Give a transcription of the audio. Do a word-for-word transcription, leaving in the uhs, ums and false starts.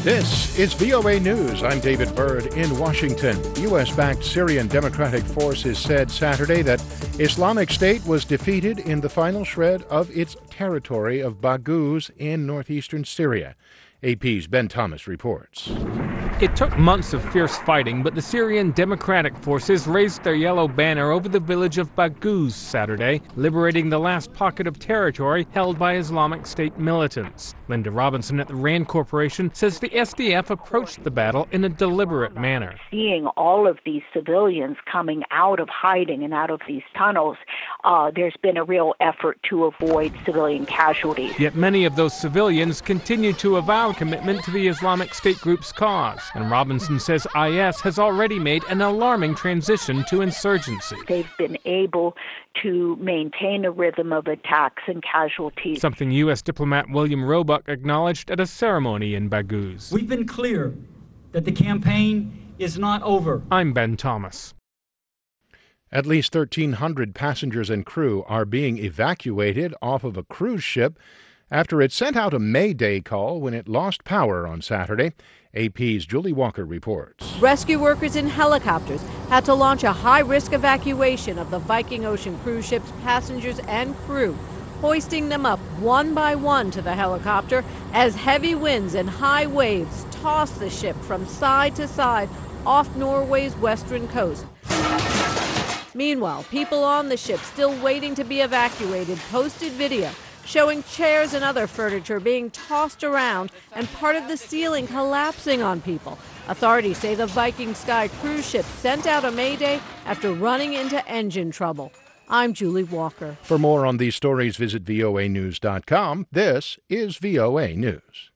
This is V O A News. I'm David Byrd in Washington. U S-backed Syrian Democratic Forces said Saturday that Islamic State was defeated in the final shred of its territory of Baghouz in northeastern Syria. A P's Ben Thomas reports. It took months of fierce fighting, but the Syrian Democratic Forces raised their yellow banner over the village of Baghouz Saturday, liberating the last pocket of territory held by Islamic State militants. Linda Robinson at the RAND Corporation says the S D F approached the battle in a deliberate manner. Seeing all of these civilians coming out of hiding and out of these tunnels, uh, there's been a real effort to avoid civilian casualties. Yet many of those civilians continue to avow commitment to the Islamic State group's cause. And Robinson says I S has already made an alarming transition to insurgency. They've been able to maintain a rhythm of attacks and casualties. Something U S diplomat William Roebuck acknowledged at a ceremony in Baghouz. We've been clear that the campaign is not over. I'm Ben Thomas. At least thirteen hundred passengers and crew are being evacuated off of a cruise ship after it sent out a Mayday call when it lost power on Saturday. A P's Julie Walker reports. Rescue workers in helicopters had to launch a high-risk evacuation of the Viking Ocean cruise ship's passengers and crew, hoisting them up one by one to the helicopter as heavy winds and high waves tossed the ship from side to side off Norway's western coast. Meanwhile, people on the ship still waiting to be evacuated posted video showing chairs and other furniture being tossed around and part of the ceiling collapsing on people. Authorities say the Viking Sky cruise ship sent out a mayday after running into engine trouble. I'm Julie Walker. For more on these stories, visit V O A news dot com. This is V O A News.